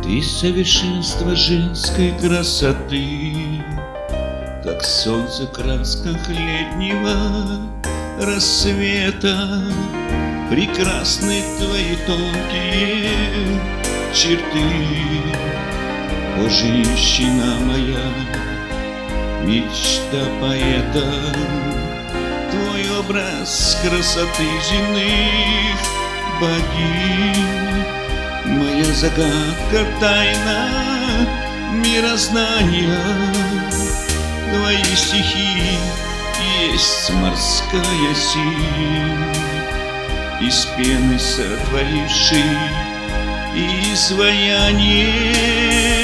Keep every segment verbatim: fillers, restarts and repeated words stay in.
Ты совершенство женской красоты, как солнце в красках летнего рассвета. Прекрасны твои тонкие черты, о, женщина моя, мечта поэта. Твой образ красоты земных богинь, моя загадка, тайна мироздания. Твои стихи есть морская синь, из пены сотворивший изваяние.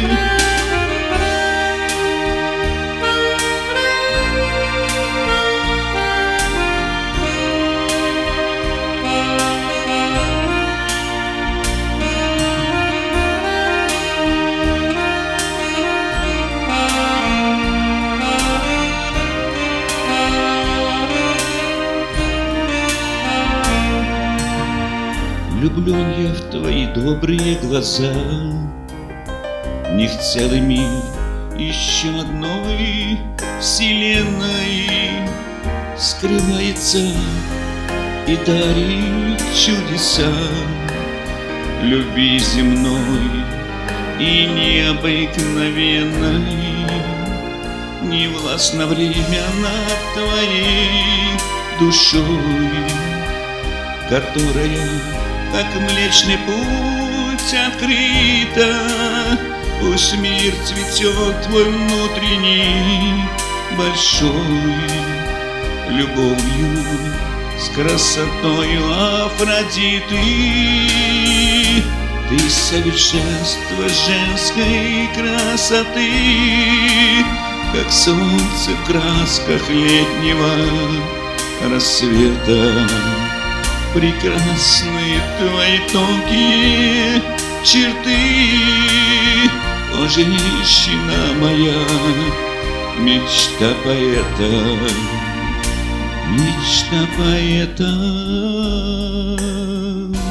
Влюблен я в твои добрые глаза, в них целый мир еще одной вселенной скрывается и дарит чудеса любви земной и необыкновенной. Не властно время над твоей душой, которая как Млечный Путь открыта. Пусть мир цветет твой внутренний большой, любовью с красотою Афродиты. Ты совершенство женской красоты, как солнце в красках летнего рассвета. Прекрасны твои тонкие черты, о, женщина моя, мечта поэта, мечта поэта.